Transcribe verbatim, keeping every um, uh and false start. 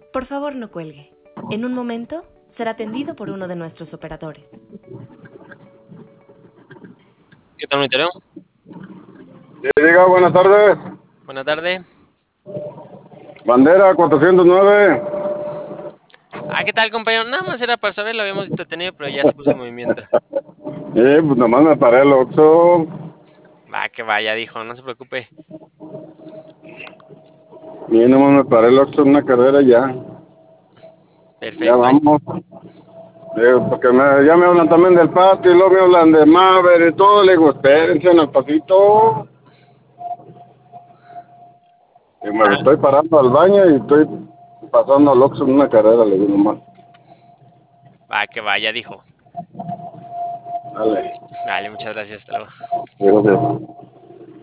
Por favor, no cuelgue. En un momento será atendido por uno de nuestros operadores. ¿Qué tal, monitero? Sí, diga, buenas tardes. Buenas tardes. Bandera cuatrocientos nueve. Ah, ¿qué tal, compañero? Nada más era para saber, lo habíamos detenido, pero ya se puso en movimiento. Sí, pues nomás me paré el Oxxo. Va, que vaya, dijo, no se preocupe. Y nomás me paré el Oxxo en una carrera ya. Ya Perfecto. vamos. Eh, porque me, ya me hablan también del patio y luego me hablan de Maver y todo. Le digo, espérense en el pasito. Y me Ah, estoy parando al baño y estoy pasando al Oxxo en una carrera, le digo nomás. va, que vaya, dijo. Dale. Vale, muchas gracias, hasta luego. Gracias.